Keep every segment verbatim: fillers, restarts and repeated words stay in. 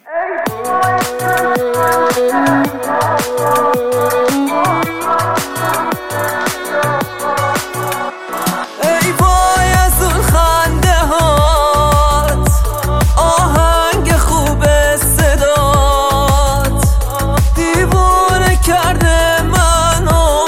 ای وای از اون خنده هات، آهنگ خوب صدات، دیوانه کرده منو،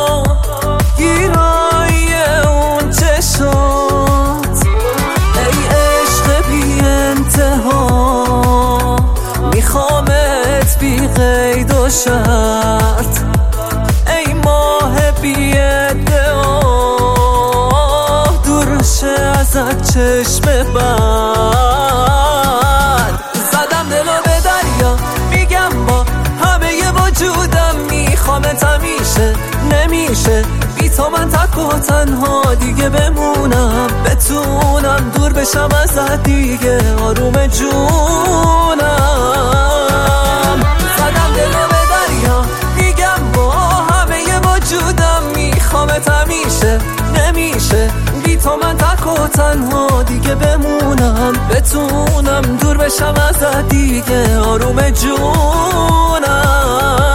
گیرایی اون چشات. ای عشق بی انتها، میخوامت بی قید و شرط، ای ماه بی ادعا، دور شه ازت چشم بد. زدم دلو به دریا، میگم با همه وجودم میخوامت همیشه، نمیشه بی تو من تک و تنها دیگه بمونم، بتونم دور بشم ازت دیگه آروم جونم. زدم دلو به دریا، میگم با همه وجودم میخوامت همیشه، نمیشه بی تو من تک و تنها دیگه بمونم، بتونم دور بشم ازت دیگه آروم جونم.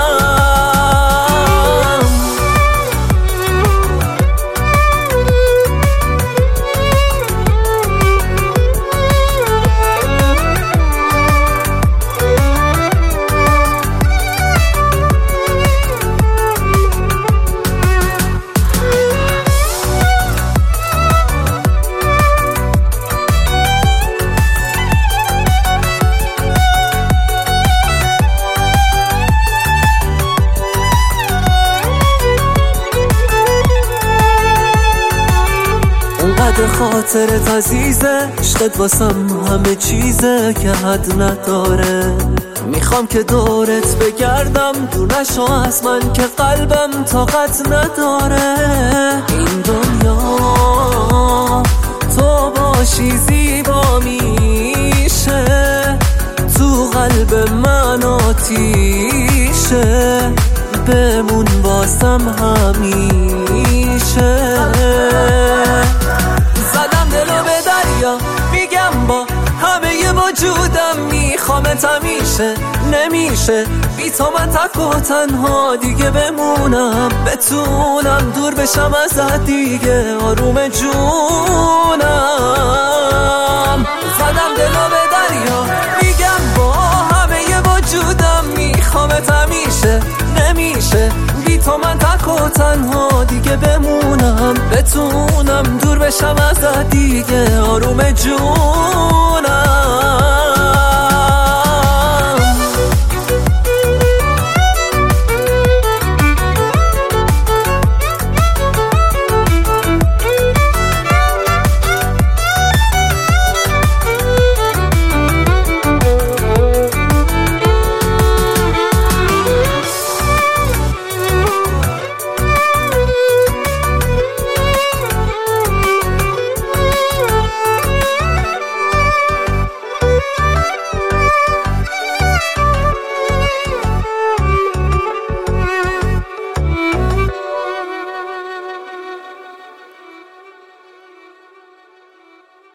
اونقدر خاطرت عزیزه، عشقت واسم همه چیزه که حد نداره. میخوام که دورت بگردم، دور نشو از من که قلبم طاقت نداره. این دنیا تو باشی زیبا میشه، تو قلب من آتیشه، بمون واسم همیشه. زدم دلو به دریا، میگم با همه وجودم میخوامت همیشه، نمیشه بی تو من تک و تنها دیگه بمونم، بتونم دور بشم ازت دیگه آروم جونم. زدم دلو به دریا، میگم با همه وجودم میخوامت همیشه، نمیشه بی تو من تک و تنها دیگه بمونم، بتونم دور بشم ازت دیگه آروم جونم.